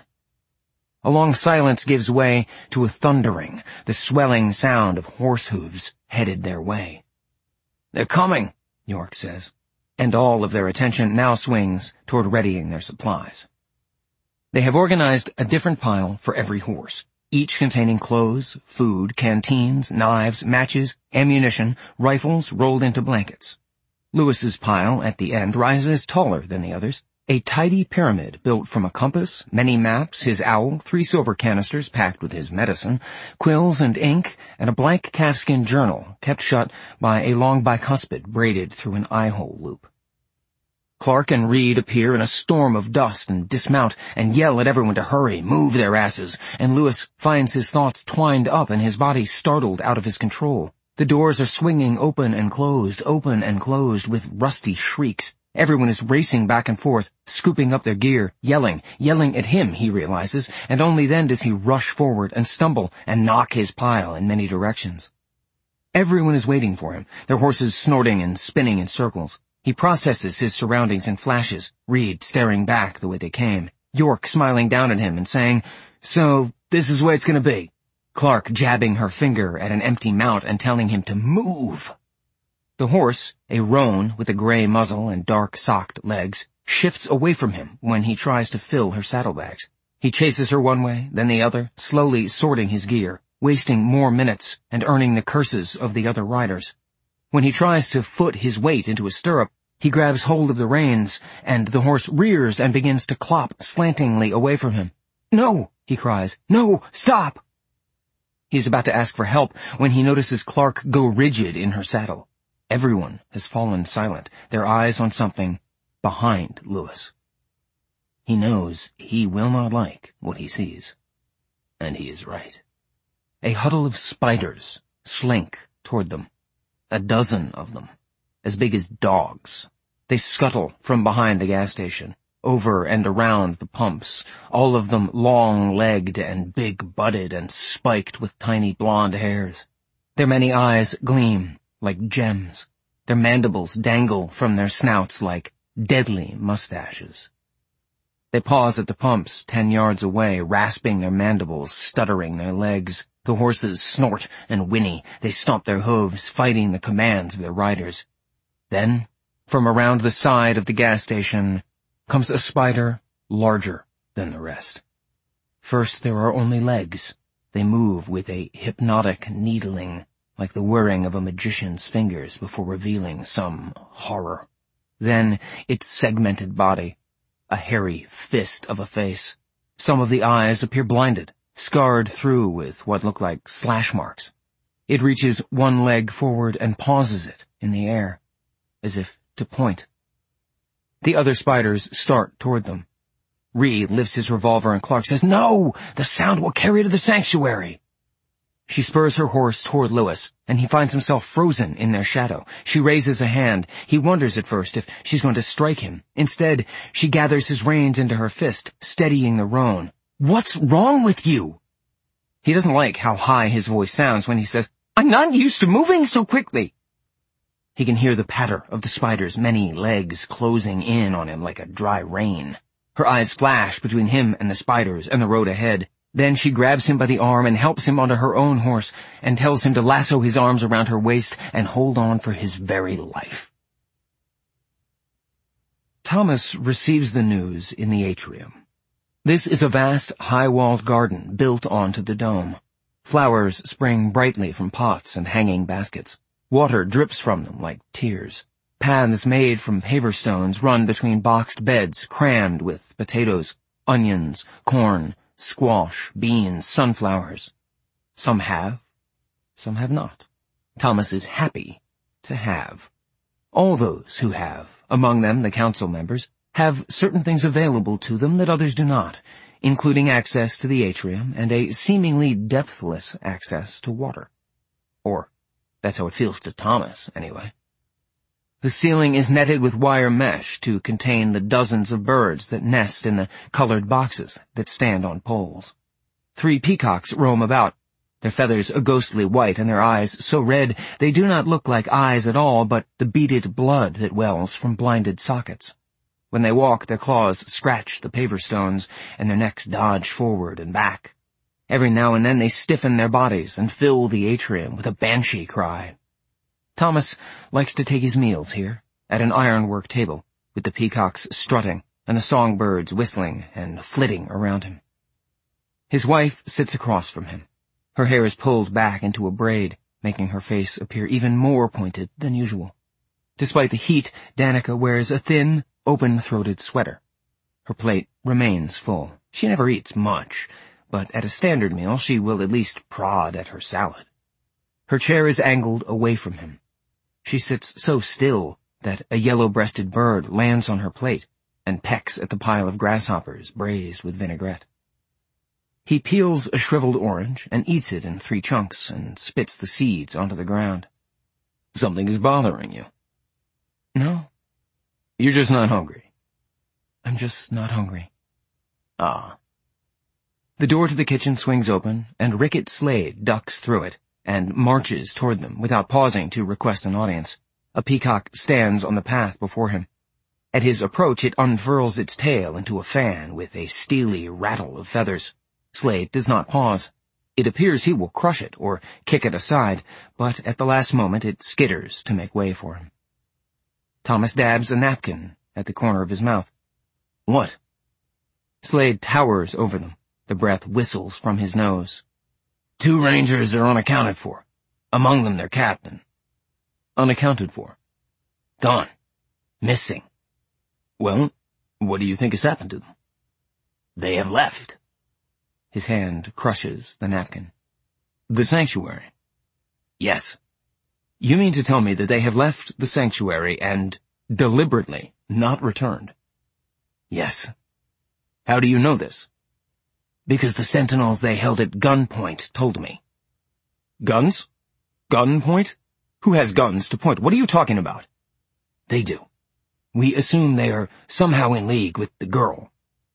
A long silence gives way to a thundering, the swelling sound of horse hooves headed their way. "They're coming," York says, and all of their attention now swings toward readying their supplies. They have organized a different pile for every horse, each containing clothes, food, canteens, knives, matches, ammunition, rifles rolled into blankets. Louis's pile at the end rises taller than the others, a tidy pyramid built from a compass, many maps, his owl, three silver canisters packed with his medicine, quills and ink, and a blank calfskin journal kept shut by a long bicuspid braided through an eye-hole loop. Clark and Reed appear in a storm of dust and dismount and yell at everyone to hurry, move their asses, and Louis finds his thoughts twined up and his body startled out of his control. The doors are swinging open and closed, open and closed with rusty shrieks. Everyone is racing back and forth, scooping up their gear, yelling, yelling at him, he realizes, and only then does he rush forward and stumble and knock his pile in many directions. Everyone is waiting for him, their horses snorting and spinning in circles. He processes his surroundings in flashes, Reed staring back the way they came, York smiling down at him and saying, "So, this is where it's going to be." Clark jabbing her finger at an empty mount and telling him to move. The horse, a roan with a gray muzzle and dark-socked legs, shifts away from him when he tries to fill her saddlebags. He chases her one way, then the other, slowly sorting his gear, wasting more minutes and earning the curses of the other riders. When he tries to foot his weight into a stirrup, he grabs hold of the reins, and the horse rears and begins to clop slantingly away from him. "No!" he cries. "No! Stop!" He is about to ask for help when he notices Clark go rigid in her saddle. Everyone has fallen silent, their eyes on something behind Louis. He knows he will not like what he sees. And he is right. A huddle of spiders slink toward them. A dozen of them, as big as dogs. They scuttle from behind the gas station, over and around the pumps, all of them long-legged and big-butted and spiked with tiny blonde hairs. Their many eyes gleam like gems. Their mandibles dangle from their snouts like deadly mustaches. They pause at the pumps ten yards away, rasping their mandibles, stuttering their legs. The horses snort and whinny. They stomp their hooves, fighting the commands of their riders. Then, from around the side of the gas station, comes a spider larger than the rest. First there are only legs. They move with a hypnotic needling, like the whirring of a magician's fingers before revealing some horror. Then its segmented body, a hairy fist of a face. Some of the eyes appear blinded, scarred through with what look like slash marks. It reaches one leg forward and pauses it in the air, as if to point. The other spiders start toward them. Reed lifts his revolver and Clark says, "No! The sound will carry to the sanctuary!" She spurs her horse toward Lewis, and he finds himself frozen in their shadow. She raises a hand. He wonders at first if she's going to strike him. Instead, she gathers his reins into her fist, steadying the roan. "What's wrong with you?" He doesn't like how high his voice sounds when he says, "I'm not used to moving so quickly." He can hear the patter of the spider's many legs closing in on him like a dry rain. Her eyes flash between him and the spiders and the road ahead. Then she grabs him by the arm and helps him onto her own horse and tells him to lasso his arms around her waist and hold on for his very life. Thomas receives the news in the atrium. This is a vast, high-walled garden built onto the dome. Flowers spring brightly from pots and hanging baskets. Water drips from them like tears. Paths made from paver stones run between boxed beds crammed with potatoes, onions, corn, squash, beans, sunflowers. Some have, some have not. Thomas is happy to have. All those who have, among them the council members, have certain things available to them that others do not, including access to the atrium and a seemingly depthless access to water. Or, that's how it feels to Thomas, anyway. The ceiling is netted with wire mesh to contain the dozens of birds that nest in the colored boxes that stand on poles. Three peacocks roam about, their feathers a ghostly white and their eyes so red they do not look like eyes at all but the beaded blood that wells from blinded sockets. When they walk, their claws scratch the paver stones and their necks dodge forward and back. Every now and then they stiffen their bodies and fill the atrium with a banshee cry. Thomas likes to take his meals here, at an ironwork table, with the peacocks strutting and the songbirds whistling and flitting around him. His wife sits across from him. Her hair is pulled back into a braid, making her face appear even more pointed than usual. Despite the heat, Danica wears a thin, open-throated sweater. Her plate remains full. She never eats much, but at a standard meal she will at least prod at her salad. Her chair is angled away from him. She sits so still that a yellow-breasted bird lands on her plate and pecks at the pile of grasshoppers braised with vinaigrette. He peels a shriveled orange and eats it in three chunks and spits the seeds onto the ground. "Something is bothering you." "No." "You're just not hungry." "I'm just not hungry." "Ah." The door to the kitchen swings open, and Rickett Slade ducks through it and marches toward them without pausing to request an audience. A peacock stands on the path before him. At his approach it unfurls its tail into a fan with a steely rattle of feathers. Slade does not pause. It appears he will crush it or kick it aside, but at the last moment it skitters to make way for him. Thomas dabs a napkin at the corner of his mouth. "What?" Slade towers over them. The breath whistles from his nose. "Two rangers are unaccounted for. Among them their captain." "Unaccounted for?" "Gone. Missing." "Well, what do you think has happened to them?" "They have left." His hand crushes the napkin. "The sanctuary?" "Yes." "You mean to tell me that they have left the sanctuary and deliberately not returned?" "Yes." "How do you know this?" "Because the sentinels they held at gunpoint told me." "Guns? Gunpoint? Who has guns to point? What are you talking about?" "They do. We assume they are somehow in league with the girl."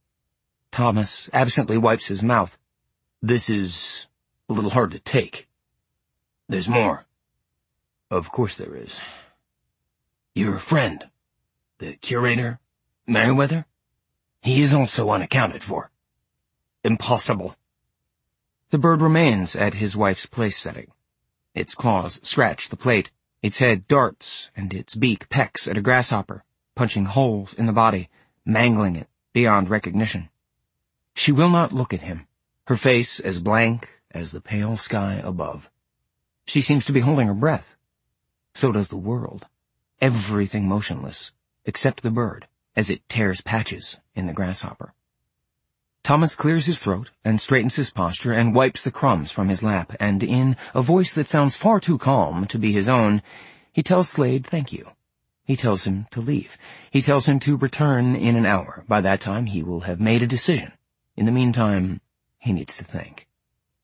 Thomas absently wipes his mouth. "This is a little hard to take." "There's more." "Of course there is." "Your friend, the curator, Merriweather, he is also unaccounted for." "Impossible." The bird remains at his wife's place setting. Its claws scratch the plate, its head darts, and its beak pecks at a grasshopper, punching holes in the body, mangling it beyond recognition. She will not look at him, her face as blank as the pale sky above. She seems to be holding her breath. So does the world, everything motionless, except the bird, as it tears patches in the grasshopper. Thomas clears his throat and straightens his posture and wipes the crumbs from his lap, and in a voice that sounds far too calm to be his own, he tells Slade thank you. He tells him to leave. He tells him to return in an hour. By that time he will have made a decision. In the meantime, he needs to think.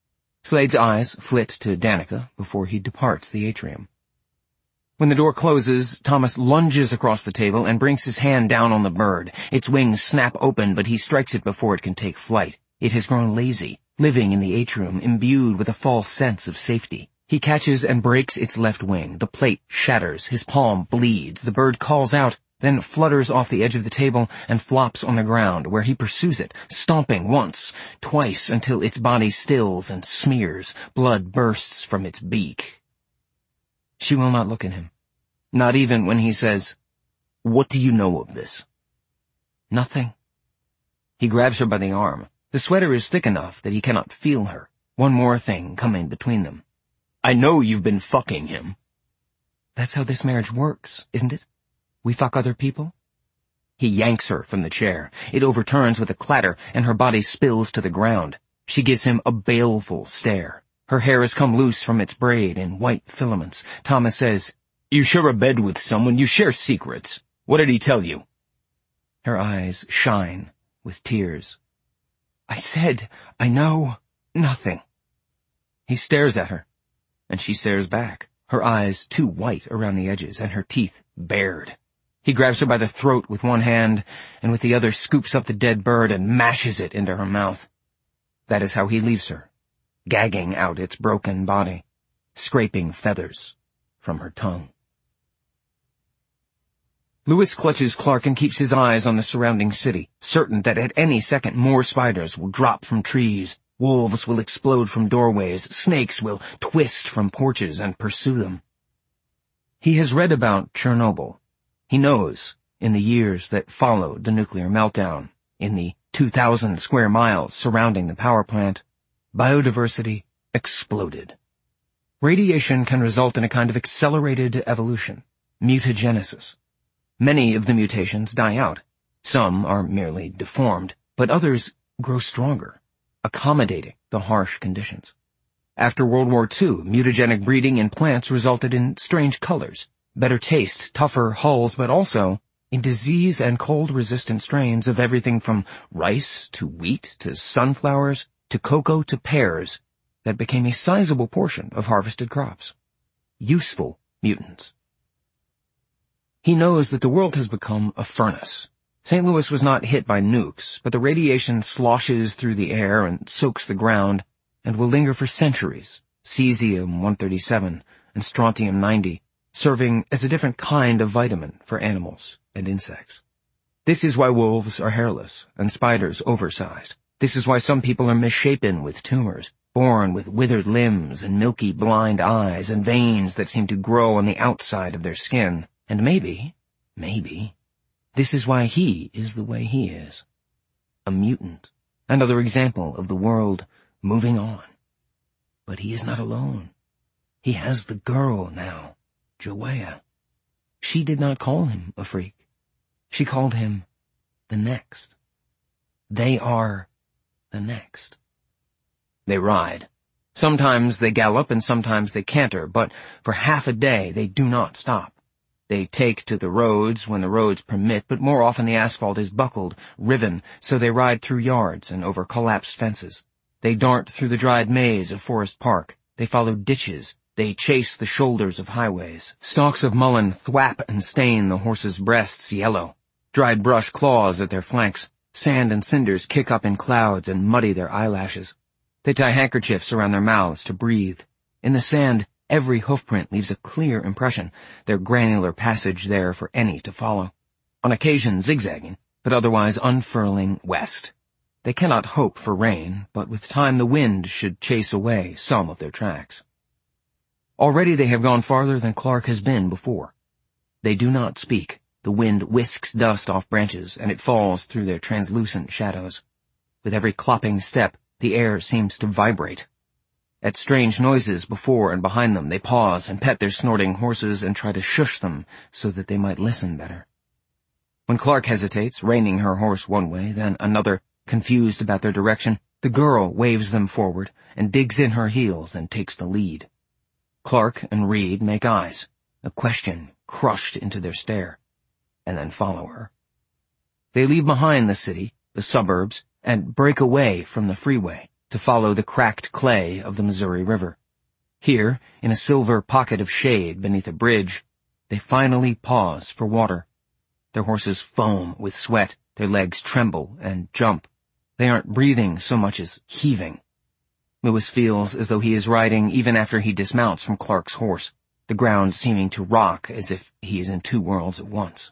Slade's eyes flit to Danica before he departs the atrium. When the door closes, Thomas lunges across the table and brings his hand down on the bird. Its wings snap open, but he strikes it before it can take flight. It has grown lazy, living in the atrium, imbued with a false sense of safety. He catches and breaks its left wing. The plate shatters. His palm bleeds. The bird calls out, then flutters off the edge of the table and flops on the ground, where he pursues it, stomping once, twice, until its body stills and smears. Blood bursts from its beak. She will not look at him, not even when he says, "What do you know of this?" Nothing. He grabs her by the arm. The sweater is thick enough that he cannot feel her. One more thing coming between them. "I know you've been fucking him." That's how this marriage works, isn't it? We fuck other people? He yanks her from the chair. It overturns with a clatter, and her body spills to the ground. She gives him a baleful stare. Her hair has come loose from its braid in white filaments. Thomas says, "You share a bed with someone. You share secrets. What did he tell you?" Her eyes shine with tears. "I said, I know nothing." He stares at her, and she stares back, her eyes too white around the edges and her teeth bared. He grabs her by the throat with one hand, and with the other scoops up the dead bird and mashes it into her mouth. That is how he leaves her, gagging out its broken body, scraping feathers from her tongue. Lewis clutches Clark and keeps his eyes on the surrounding city, certain that at any second more spiders will drop from trees, wolves will explode from doorways, snakes will twist from porches and pursue them. He has read about Chernobyl. He knows, in the years that followed the nuclear meltdown, in the two thousand square miles surrounding the power plant, biodiversity exploded. Radiation can result in a kind of accelerated evolution, mutagenesis. Many of the mutations die out. Some are merely deformed, but others grow stronger, accommodating the harsh conditions. After World War Two, mutagenic breeding in plants resulted in strange colors, better taste, tougher hulls, but also in disease and cold-resistant strains of everything from rice to wheat to sunflowers to cocoa to pears that became a sizable portion of harvested crops. Useful mutants. He knows that the world has become a furnace. Saint Louis was not hit by nukes, but the radiation sloshes through the air and soaks the ground and will linger for centuries, cesium one thirty-seven and strontium ninety, serving as a different kind of vitamin for animals and insects. This is why wolves are hairless and spiders oversized. This is why some people are misshapen with tumors, born with withered limbs and milky blind eyes and veins that seem to grow on the outside of their skin. And maybe, maybe, this is why he is the way he is. A mutant. Another example of the world moving on. But he is not alone. He has the girl now, Joanna. She did not call him a freak. She called him the next. They are the next. They ride. Sometimes they gallop and sometimes they canter, but for half a day they do not stop. They take to the roads when the roads permit, but more often the asphalt is buckled, riven, so they ride through yards and over collapsed fences. They dart through the dried maze of Forest Park. They follow ditches. They chase the shoulders of highways. Stalks of mullein thwap and stain the horses' breasts yellow. Dried brush claws at their flanks. Sand and cinders kick up in clouds and muddy their eyelashes. They tie handkerchiefs around their mouths to breathe. In the sand, every hoofprint leaves a clear impression, their granular passage there for any to follow. On occasion zigzagging, but otherwise unfurling west. They cannot hope for rain, but with time the wind should chase away some of their tracks. Already they have gone farther than Clark has been before. They do not speak. The wind whisks dust off branches, and it falls through their translucent shadows. With every clopping step, the air seems to vibrate. At strange noises before and behind them, they pause and pet their snorting horses and try to shush them so that they might listen better. When Clark hesitates, reining her horse one way, then another, confused about their direction, the girl waves them forward and digs in her heels and takes the lead. Clark and Reed make eyes, a question crushed into their stare, and then follow her. They leave behind the city, the suburbs, and break away from the freeway, to follow the cracked clay of the Missouri River. Here, in a silver pocket of shade beneath a bridge, they finally pause for water. Their horses foam with sweat, their legs tremble and jump. They aren't breathing so much as heaving. Lewis feels as though he is riding even after he dismounts from Clark's horse, the ground seeming to rock as if he is in two worlds at once.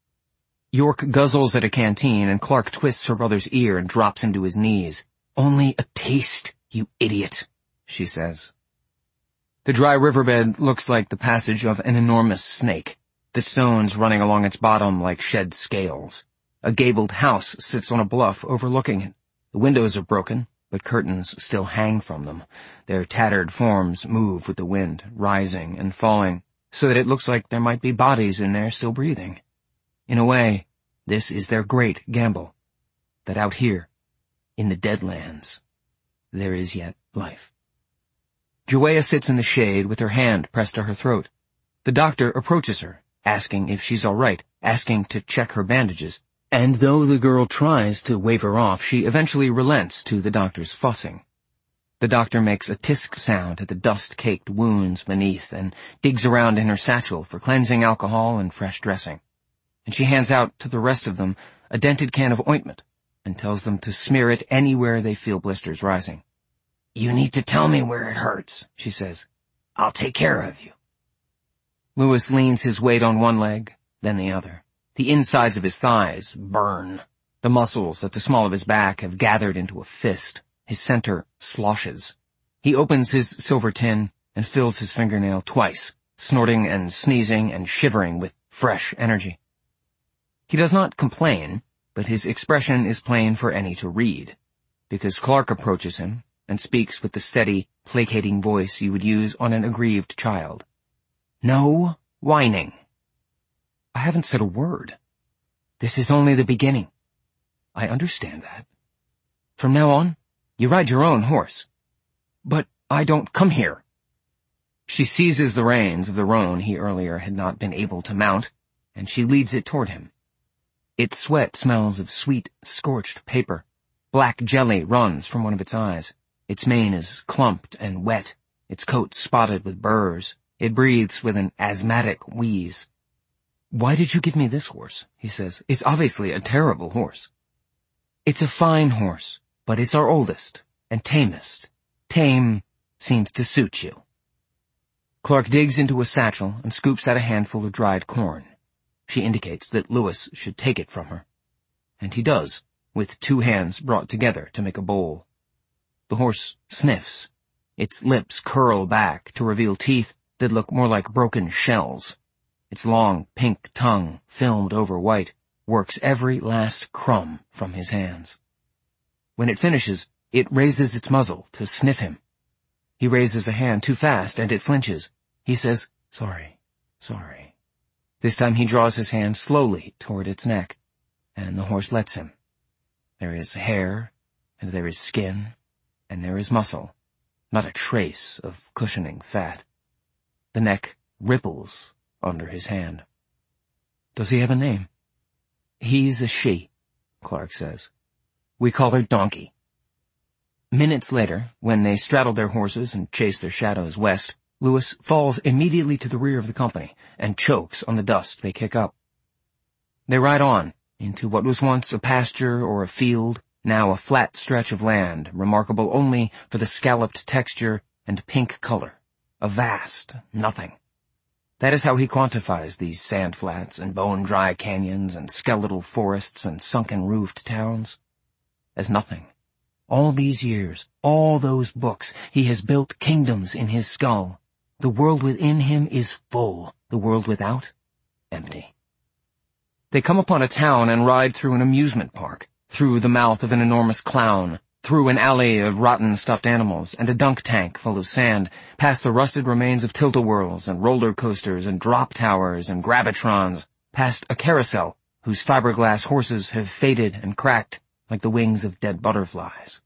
York guzzles at a canteen, and Clark twists her brother's ear and drops him to his knees. "Only a taste, you idiot," she says. The dry riverbed looks like the passage of an enormous snake, the stones running along its bottom like shed scales. A gabled house sits on a bluff overlooking it. The windows are broken, but curtains still hang from them. Their tattered forms move with the wind, rising and falling, so that it looks like there might be bodies in there still breathing. In a way, this is their great gamble, that out here, in the Deadlands, there is yet life. Joanna sits in the shade with her hand pressed to her throat. The doctor approaches her, asking if she's all right, asking to check her bandages, and though the girl tries to wave her off, she eventually relents to the doctor's fussing. The doctor makes a tisk sound at the dust-caked wounds beneath and digs around in her satchel for cleansing alcohol and fresh dressing. And she hands out to the rest of them a dented can of ointment and tells them to smear it anywhere they feel blisters rising. "You need to tell me where it hurts," she says. "I'll take care of you." Lewis leans his weight on one leg, then the other. The insides of his thighs burn. The muscles at the small of his back have gathered into a fist. His center sloshes. He opens his silver tin and fills his fingernail twice, snorting and sneezing and shivering with fresh energy. He does not complain, but his expression is plain for any to read, because Clark approaches him and speaks with the steady, placating voice you would use on an aggrieved child. "No whining." "I haven't said a word. This is only the beginning." "I understand that. From now on, you ride your own horse." "But I don't come here." She seizes the reins of the roan he earlier had not been able to mount, and she leads it toward him. Its sweat smells of sweet, scorched paper. Black jelly runs from one of its eyes. Its mane is clumped and wet, its coat spotted with burrs. It breathes with an asthmatic wheeze. "Why did you give me this horse?" he says. "It's obviously a terrible horse." "It's a fine horse, but it's our oldest and tamest. Tame seems to suit you." Clark digs into a satchel and scoops out a handful of dried corn. She indicates that Lewis should take it from her. And he does, with two hands brought together to make a bowl. The horse sniffs. Its lips curl back to reveal teeth that look more like broken shells. Its long, pink tongue, filmed over white, works every last crumb from his hands. When it finishes, it raises its muzzle to sniff him. He raises a hand too fast, and it flinches. He says, "Sorry, sorry." This time he draws his hand slowly toward its neck, and the horse lets him. There is hair, and there is skin, and there is muscle, not a trace of cushioning fat. The neck ripples under his hand. "Does he have a name?" "He's a she," Clark says. "We call her Donkey." Minutes later, when they straddle their horses and chase their shadows west, Lewis falls immediately to the rear of the company and chokes on the dust they kick up. They ride on into what was once a pasture or a field, now a flat stretch of land remarkable only for the scalloped texture and pink color, a vast nothing. That is how he quantifies these sand flats and bone-dry canyons and skeletal forests and sunken-roofed towns. As nothing. All these years, all those books, he has built kingdoms in his skull. The world within him is full, the world without, empty. They come upon a town and ride through an amusement park, through the mouth of an enormous clown, through an alley of rotten stuffed animals and a dunk tank full of sand, past the rusted remains of tilt-a-whirls and roller coasters and drop towers and gravitrons, past a carousel whose fiberglass horses have faded and cracked like the wings of dead butterflies.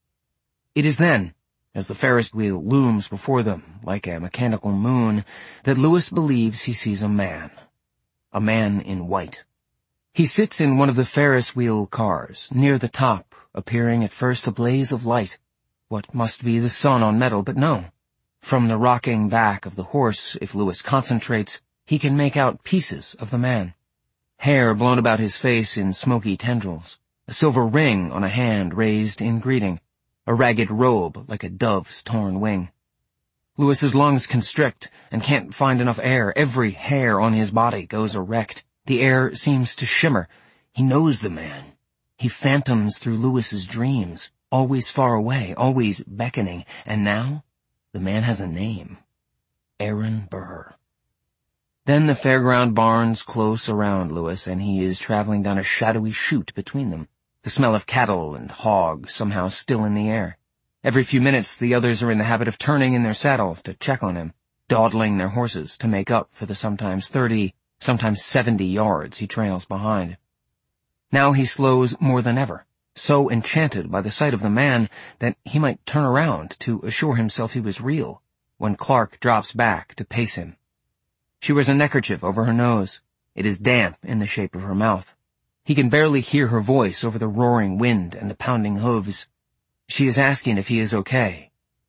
It is then, as the Ferris wheel looms before them like a mechanical moon, that Lewis believes he sees a man. A man in white. He sits in one of the Ferris wheel cars, near the top, appearing at first a blaze of light, what must be the sun on metal, but no. From the rocking back of the horse, if Louis concentrates, he can make out pieces of the man. Hair blown about his face in smoky tendrils, a silver ring on a hand raised in greeting, a ragged robe like a dove's torn wing. Louis's lungs constrict and can't find enough air. Every hair on his body goes erect. The air seems to shimmer. He knows the man. He phantoms through Louis's dreams, always far away, always beckoning, and now the man has a name. Aaron Burr. Then the fairground barns close around Louis, and he is traveling down a shadowy chute between them, the smell of cattle and hog somehow still in the air. Every few minutes the others are in the habit of turning in their saddles to check on him, dawdling their horses to make up for the sometimes thirty, sometimes seventy yards he trails behind. Now he slows more than ever, so enchanted by the sight of the man that he might turn around to assure himself he was real, when Clark drops back to pace him. She wears a neckerchief over her nose. It is damp in the shape of her mouth. He can barely hear her voice over the roaring wind and the pounding hooves. She is asking if he is okay.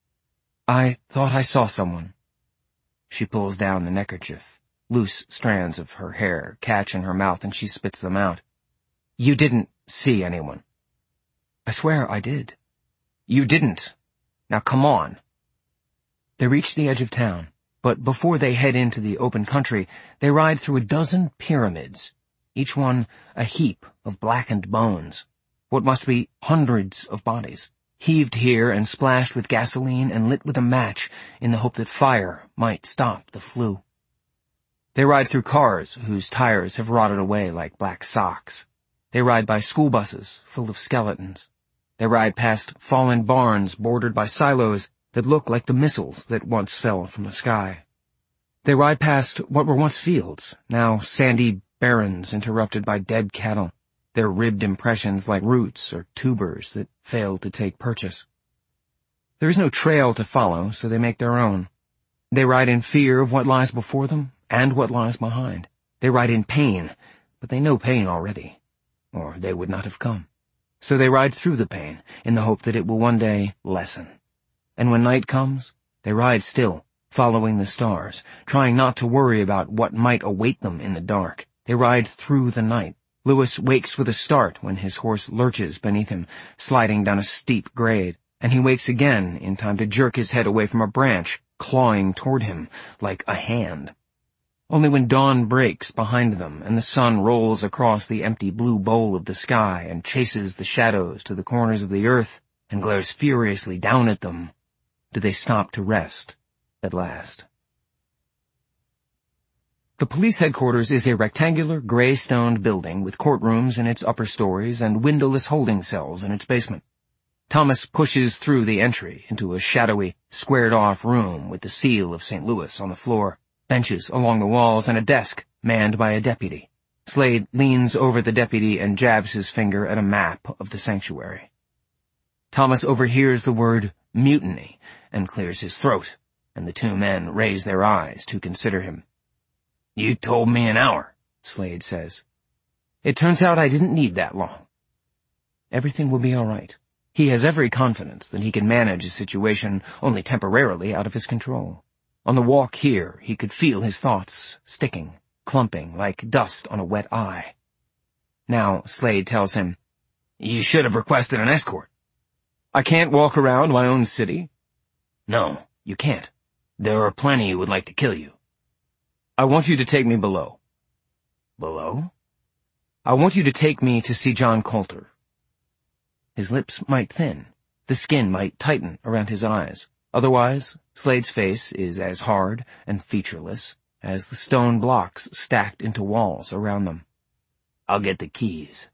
"I thought I saw someone." She pulls down the neckerchief. Loose strands of her hair catch in her mouth and she spits them out. "You didn't see anyone." "I swear I did." "You didn't. Now come on." They reach the edge of town, but before they head into the open country, they ride through a dozen pyramids, each one a heap of blackened bones, what must be hundreds of bodies, heaved here and splashed with gasoline and lit with a match in the hope that fire might stop the flu. They ride through cars whose tires have rotted away like black socks. They ride by school buses full of skeletons. They ride past fallen barns bordered by silos that look like the missiles that once fell from the sky. They ride past what were once fields, now sandy barrens interrupted by dead cattle, their ribbed impressions like roots or tubers that failed to take purchase. There is no trail to follow, so they make their own. They ride in fear of what lies before them and what lies behind. They ride in pain, but they know pain already, or they would not have come. So they ride through the pain in the hope that it will one day lessen. And when night comes, they ride still, following the stars, trying not to worry about what might await them in the dark. They ride through the night. Louis wakes with a start when his horse lurches beneath him, sliding down a steep grade, and he wakes again in time to jerk his head away from a branch, clawing toward him like a hand. Only when dawn breaks behind them and the sun rolls across the empty blue bowl of the sky and chases the shadows to the corners of the earth and glares furiously down at them, do they stop to rest at last. The police headquarters is a rectangular, gray-stoned building with courtrooms in its upper stories and windowless holding cells in its basement. Thomas pushes through the entry into a shadowy, squared-off room with the seal of Saint Louis on the floor, benches along the walls, and a desk manned by a deputy. Slade leans over the deputy and jabs his finger at a map of the sanctuary. Thomas overhears the word mutiny and clears his throat, and the two men raise their eyes to consider him. "You told me an hour," Slade says. "It turns out I didn't need that long." Everything will be all right. He has every confidence that he can manage a situation only temporarily out of his control. On the walk here, he could feel his thoughts sticking, clumping like dust on a wet eye. Now Slade tells him, "You should have requested an escort." "I can't walk around my own city." "No, you can't. There are plenty who would like to kill you." "I want you to take me below." "Below?" "I want you to take me to see John Colter." His lips might thin. The skin might tighten around his eyes. Otherwise, Slade's face is as hard and featureless as the stone blocks stacked into walls around them. "I'll get the keys."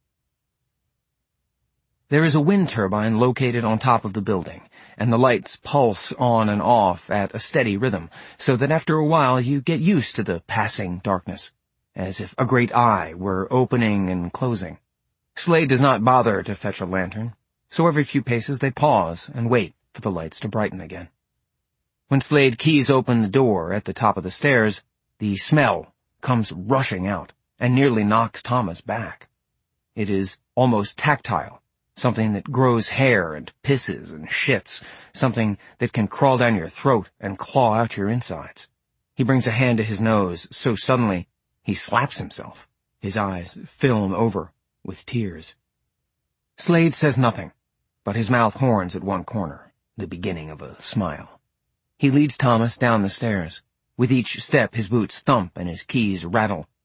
There is a wind turbine located on top of the building, and the lights pulse on and off at a steady rhythm, so that after a while you get used to the passing darkness, as if a great eye were opening and closing. Slade does not bother to fetch a lantern, so every few paces they pause and wait for the lights to brighten again. When Slade keys open the door at the top of the stairs, the smell comes rushing out and nearly knocks Thomas back. It is almost tactile, Something that grows hair and pisses and shits. Something that can crawl down your throat and claw out your insides. He brings a hand to his nose so suddenly he slaps himself. His eyes film over with tears. Slade says nothing, but his mouth horns at one corner, the beginning of a smile. He leads Thomas down the stairs. With each step his boots thump and his keys rattle.